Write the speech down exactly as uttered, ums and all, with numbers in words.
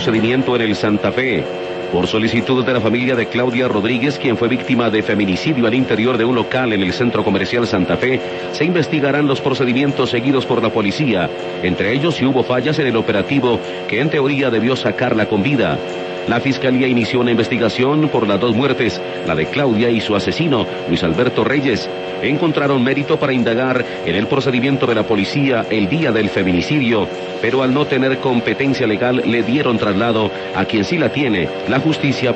procedimiento en el Santa Fe. Por solicitud de la familia de Claudia Rodríguez, quien fue víctima de feminicidio al interior de un local en el Centro Comercial Santa Fe, se investigarán los procedimientos seguidos por la policía, entre ellos si hubo fallas en el operativo que en teoría debió sacarla con vida. La Fiscalía inició una investigación por las dos muertes, la de Claudia y su asesino, Luis Alberto Reyes. Encontraron mérito para indagar en el procedimiento de la policía el día del feminicidio, pero al no tener competencia legal le dieron traslado a quien sí la tiene, la justicia.